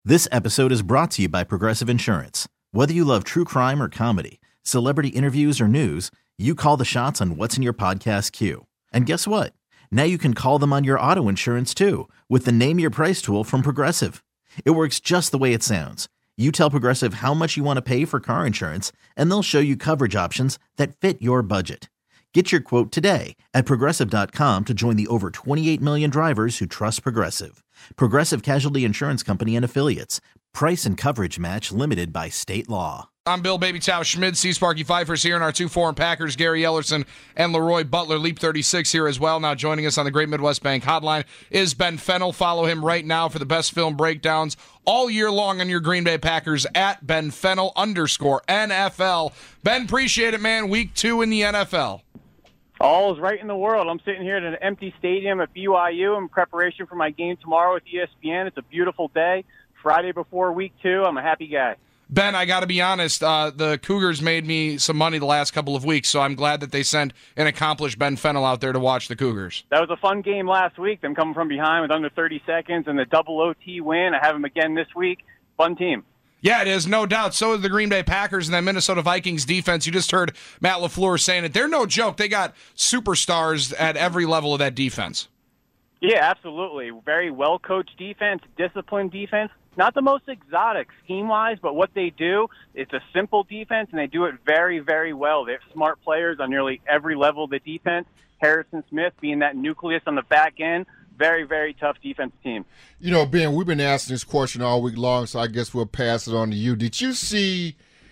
This episode is brought to you by Progressive Insurance. Whether you love true crime or comedy, celebrity interviews or news, you call the shots on what's in your podcast queue. And guess what? Now you can call them on your auto insurance too with the Name Your Price tool from Progressive. It works just the way it sounds. You tell Progressive how much you want to pay for car insurance, and they'll show you coverage options that fit your budget. Get your quote today at Progressive.com to join the over 28 million drivers who trust Progressive. Progressive Casualty Insurance Company and Affiliates. Price and coverage match limited by state law. I'm Bill Baby Chow Schmidt, C. Sparky Pfeiffer's here, and our 2 foreign Packers, Gary Ellerson and Leroy Butler, Leap 36 here as well. Now joining us on the Great Midwest Bank Hotline is Ben Fennell. Follow him right now for the best film breakdowns all year long on your Green Bay Packers at Ben Fennell _NFL. Ben, appreciate it, man. Week 2 in the NFL. All is right in the world. I'm sitting here at an empty stadium at BYU in preparation for my game tomorrow with ESPN. It's a beautiful day. Friday before week 2. I'm a happy guy. Ben, I got to be honest, the Cougars made me some money the last couple of weeks, so I'm glad that they sent an accomplished Ben Fennell out there to watch the Cougars. That was a fun game last week. Them coming from behind with under 30 seconds and the double OT win. I have them again this week. Fun team. Yeah, it is, no doubt. So is the Green Bay Packers and that Minnesota Vikings defense. You just heard Matt LaFleur saying it. They're no joke. They got superstars at every level of that defense. Yeah, absolutely. Very well-coached defense, disciplined defense. Not the most exotic scheme-wise, but what they do, it's a simple defense, and they do it very, very well. They have smart players on nearly every level of the defense. Harrison Smith being that nucleus on the back end. Very, very tough defense team. You know, Ben, we've been asking this question all week long, so I guess we'll pass it on to you. Did you see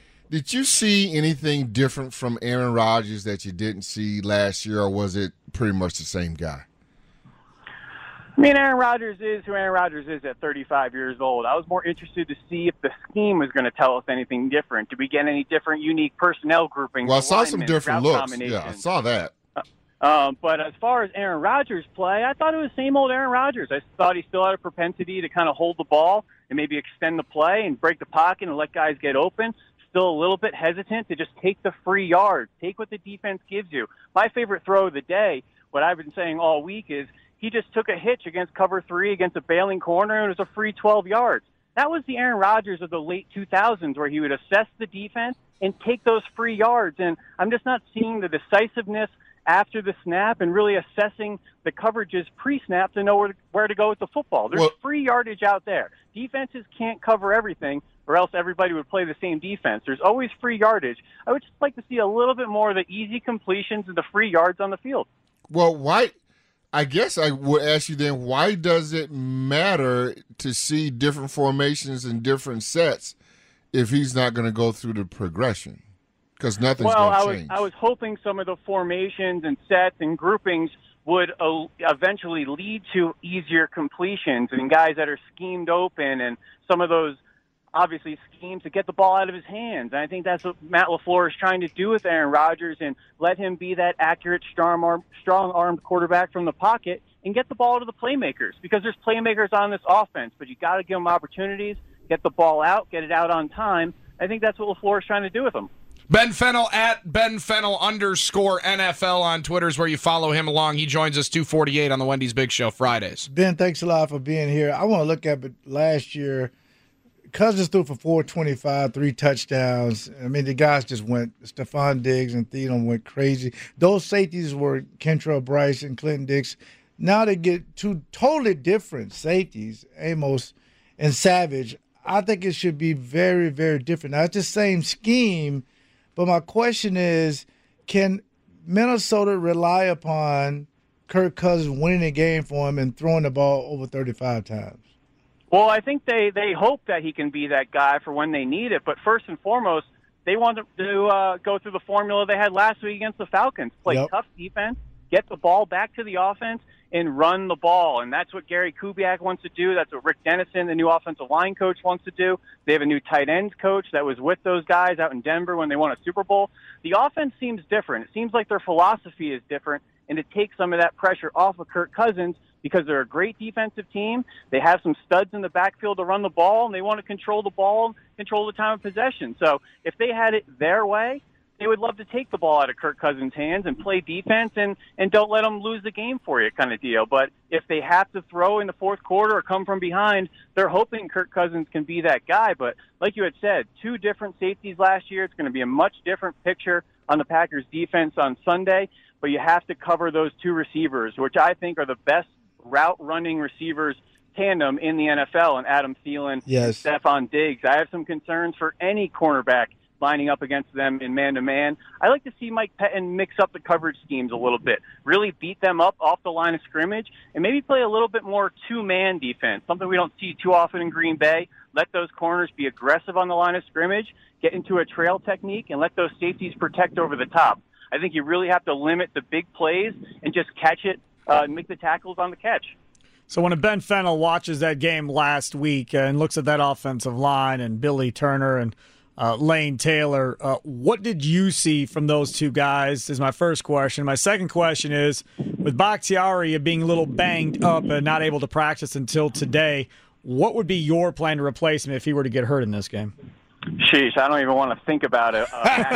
anything different from Aaron Rodgers that you didn't see last year, or was it pretty much the same guy? I mean, Aaron Rodgers is who Aaron Rodgers is at 35 years old. I was more interested to see if the scheme was going to tell us anything different. Did we get any different, unique personnel groupings? Well, I saw some different looks. Yeah, I saw that. But as far as Aaron Rodgers' play, I thought it was same old Aaron Rodgers. I thought he still had a propensity to kind of hold the ball and maybe extend the play and break the pocket and let guys get open. Still a little bit hesitant to just take the free yards, take what the defense gives you. My favorite throw of the day, what I've been saying all week, is he just took a hitch against cover 3 against a bailing corner, and it was a free 12 yards. That was the Aaron Rodgers of the late 2000s, where he would assess the defense and take those free yards. And I'm just not seeing the decisiveness after the snap and really assessing the coverages pre-snap to know where to go with the football. There's free yardage out there. Defenses can't cover everything, or else everybody would play the same defense. There's always free yardage. I would just like to see a little bit more of the easy completions and the free yards on the field. Well, why? I guess I would ask you then, why does it matter to see different formations and different sets if he's not going to go through the progression? Because nothing's going to change. I was hoping some of the formations and sets and groupings would eventually lead to easier completions and guys that are schemed open and some of those, obviously, schemes to get the ball out of his hands. And I think that's what Matt LaFleur is trying to do with Aaron Rodgers and let him be that accurate, strong-armed quarterback from the pocket and get the ball to the playmakers, because there's playmakers on this offense, but you got to give them opportunities, get the ball out, get it out on time. I think that's what LaFleur is trying to do with them. Ben Fennell at Ben Fennell _NFL on Twitter is where you follow him along. He joins us 2:48 on the Wendy's Big Show Fridays. Ben, thanks a lot for being here. I want to look at last year. Cousins threw for 425, 3 touchdowns. I mean, the guys just went. Stephon Diggs and Thielen went crazy. Those safeties were Kentrell Bryce and Clinton Dix. Now they get 2 totally different safeties, Amos and Savage. I think it should be very, very different. Now, it's the same scheme, but my question is, can Minnesota rely upon Kirk Cousins winning a game for him and throwing the ball over 35 times? Well, I think they hope that he can be that guy for when they need it. But first and foremost, they want to go through the formula they had last week against the Falcons. Play tough defense, get the ball back to the offense, and run the ball. And that's what Gary Kubiak wants to do. That's what Rick Dennison, the new offensive line coach, wants to do. They have a new tight ends coach that was with those guys out in Denver when they won a Super Bowl. The offense seems different. It seems like their philosophy is different, and to take some of that pressure off of Kirk Cousins, because they're a great defensive team. They have some studs in the backfield to run the ball, and they want to control the ball, control the time of possession. So if they had it their way, they would love to take the ball out of Kirk Cousins' hands and play defense and don't let them lose the game for you kind of deal. But if they have to throw in the fourth quarter or come from behind, they're hoping Kirk Cousins can be that guy. But like you had said, 2 different safeties last year. It's going to be a much different picture on the Packers defense on Sunday. But you have to cover those 2 receivers, which I think are the best route-running receivers tandem in the NFL, and Adam Thielen and Stephon Diggs. I have some concerns for any cornerback lining up against them in man-to-man. I like to see Mike Pettin mix up the coverage schemes a little bit, really beat them up off the line of scrimmage, and maybe play a little bit more 2-man defense, something we don't see too often in Green Bay. Let those corners be aggressive on the line of scrimmage, get into a trail technique, and let those safeties protect over the top. I think you really have to limit the big plays and just catch it and make the tackles on the catch. So when Ben Fennell watches that game last week and looks at that offensive line and Billy Turner and Lane Taylor, what did you see from those 2 guys is my first question. My second question is, with Bakhtiari being a little banged up and not able to practice until today, what would be your plan to replace him if he were to get hurt in this game? Sheesh, I don't even want to think about it.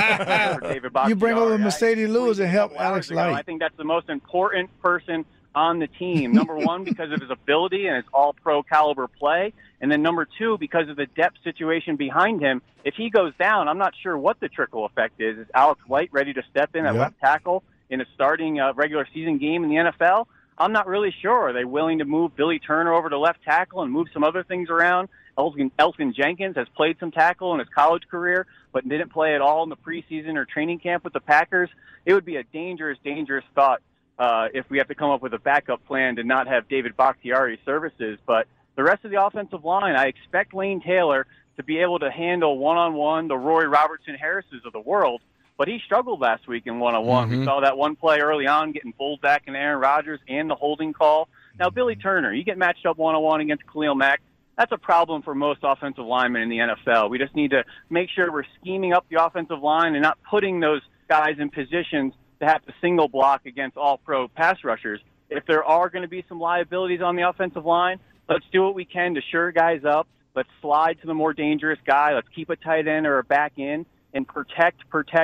For David Bakhtiari. You bring over Mercedes Lewis and help Alex Light. I think that's the most important person on the team. Number 1, because of his ability and his all-pro caliber play. And then number 2, because of the depth situation behind him. If he goes down, I'm not sure what the trickle effect is. Is Alex Light ready to step in at left tackle in a starting regular season game in the NFL? I'm not really sure. Are they willing to move Billy Turner over to left tackle and move some other things around? Elgin Jenkins has played some tackle in his college career, but didn't play at all in the preseason or training camp with the Packers. It would be a dangerous, dangerous thought if we have to come up with a backup plan to not have David Bakhtiari's services. But the rest of the offensive line, I expect Lane Taylor to be able to handle one-on-one the Roy Robertson Harrises of the world, but he struggled last week in one-on-one. We saw that one play early on getting bowled back in Aaron Rodgers and the holding call. Now, Billy Turner, you get matched up one-on-one against Khalil Mack. That's a problem for most offensive linemen in the NFL. We just need to make sure we're scheming up the offensive line and not putting those guys in positions to have to single block against all-pro pass rushers. If there are going to be some liabilities on the offensive line, let's do what we can to shore guys up. Let's slide to the more dangerous guy. Let's keep a tight end or a back in and protect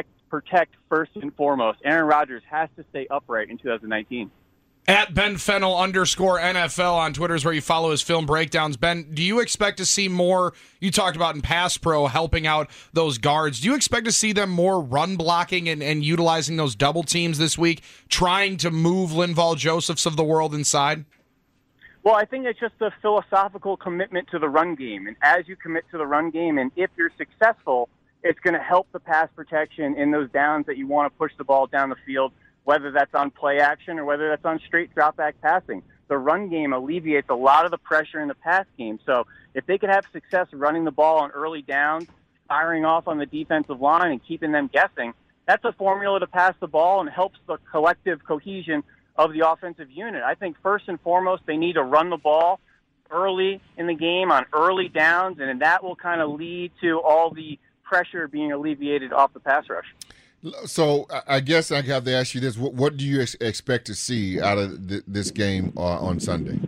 first and foremost. Aaron Rodgers has to stay upright in 2019. At @BenFennel_NFL on Twitter is where you follow his film breakdowns. Ben, do you expect to see more, you talked about in pass pro helping out those guards, do you expect to see them more run blocking and utilizing those double teams this week, trying to move Linval Josephs of the world inside? Well, I think it's just a philosophical commitment to the run game. And as you commit to the run game, and if you're successful, it's going to help the pass protection in those downs that you want to push the ball down the field, whether that's on play action or whether that's on straight drop-back passing. The run game alleviates a lot of the pressure in the pass game. So if they could have success running the ball on early downs, firing off on the defensive line and keeping them guessing, that's a formula to pass the ball and helps the collective cohesion of the offensive unit. I think first and foremost they need to run the ball early in the game on early downs, and that will kind of lead to all the pressure being alleviated off the pass rush. So I guess I have to ask you this: what do you expect to see out of this game on Sunday?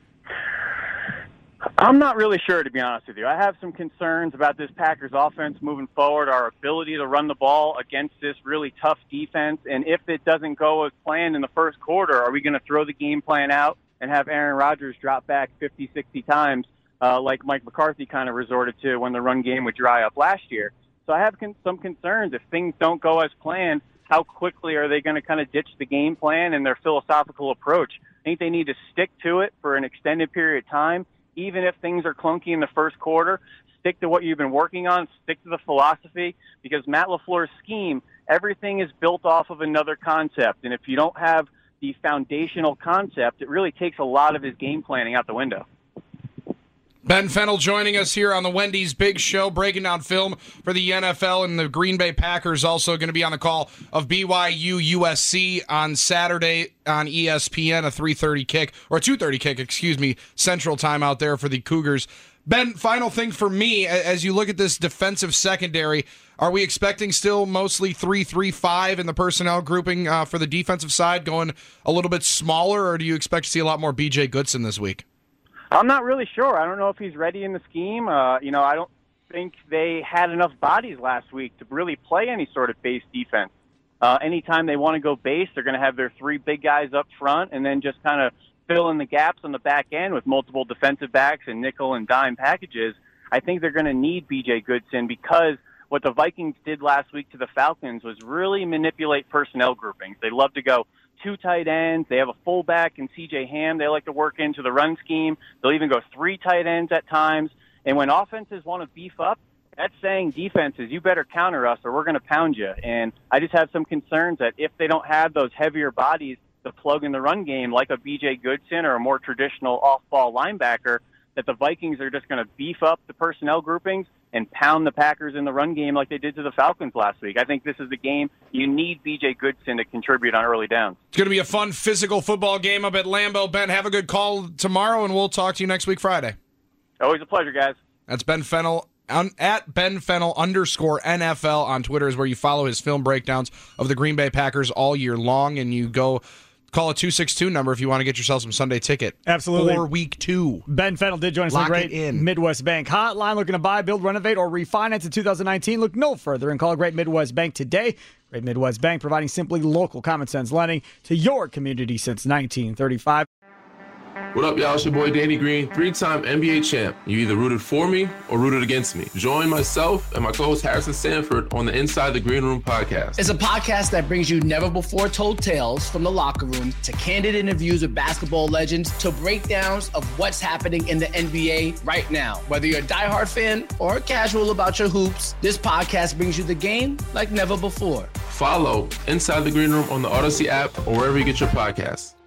I'm not really sure, to be honest with you. I have some concerns about this Packers offense moving forward, our ability to run the ball against this really tough defense. And if it doesn't go as planned in the first quarter, are we going to throw the game plan out and have Aaron Rodgers drop back 50, 60 times like Mike McCarthy kind of resorted to when the run game would dry up last year? So I have some concerns. If things don't go as planned, how quickly are they going to kind of ditch the game plan and their philosophical approach? I think they need to stick to it for an extended period of time. Even if things are clunky in the first quarter, stick to what you've been working on, stick to the philosophy, because Matt LaFleur's scheme, everything is built off of another concept. And if you don't have the foundational concept, it really takes a lot of his game planning out the window. Ben Fennell joining us here on the Wendy's Big Show, breaking down film for the NFL, and the Green Bay Packers also going to be on the call of BYU USC on Saturday on ESPN, a 3:30 kick, or 2:30 kick, Central Time out there for the Cougars. Ben, final thing for me, as you look at this defensive secondary, are we expecting still mostly 3-3-5 in the personnel grouping for the defensive side, going a little bit smaller, or do you expect to see a lot more B.J. Goodson this week? I'm not really sure. I don't know if he's ready in the scheme. I don't think they had enough bodies last week to really play any sort of base defense. Anytime they want to go base, they're going to have their three big guys up front and then just kind of fill in the gaps on the back end with multiple defensive backs and nickel and dime packages. I think they're going to need B.J. Goodson because what the Vikings did last week to the Falcons was really manipulate personnel groupings. They love to go two tight ends. They have a fullback in C.J. Ham they like to work into the run scheme. They'll even go three tight ends at times. And when offenses want to beef up, that's saying defenses, you better counter us or we're going to pound you. And I just have some concerns that if they don't have those heavier bodies to plug in the run game like a B.J. Goodson or a more traditional off-ball linebacker, that the Vikings are just going to beef up the personnel groupings and pound the Packers in the run game like they did to the Falcons last week. I think this is the game you need B.J. Goodson to contribute on early downs. It's going to be a fun physical football game up at Lambeau. Ben, have a good call tomorrow, and we'll talk to you next week Friday. Always a pleasure, guys. That's Ben Fennell. At Ben Fennell _NFL on Twitter is where you follow his film breakdowns of the Green Bay Packers all year long, and you go call a 262 number if you want to get yourself some Sunday ticket. Absolutely. For week 2. Ben Fennell did join us on the great Midwest Bank hotline. Looking to buy, build, renovate, or refinance in 2019? Look no further and call Great Midwest Bank today. Great Midwest Bank, providing simply local common sense lending to your community since 1935. What up, y'all? It's your boy Danny Green, 3-time NBA champ. You either rooted for me or rooted against me. Join myself and my co-host Harrison Sanford on the Inside the Green Room podcast. It's a podcast that brings you never-before-told tales from the locker room to candid interviews with basketball legends to breakdowns of what's happening in the NBA right now. Whether you're a diehard fan or casual about your hoops, this podcast brings you the game like never before. Follow Inside the Green Room on the Odyssey app or wherever you get your podcasts.